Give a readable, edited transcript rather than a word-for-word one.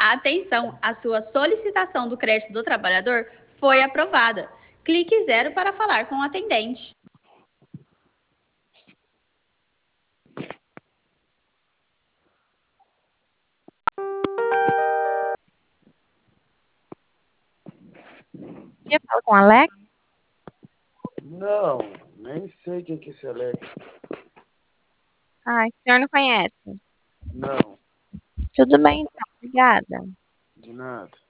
Atenção, a sua solicitação do crédito do trabalhador foi aprovada. Clique 0 para falar com o atendente. Eu falo com a Alex? Não, nem sei quem que é esse Alex. O senhor não conhece? Não, Tudo bem, então. Obrigada. de nada.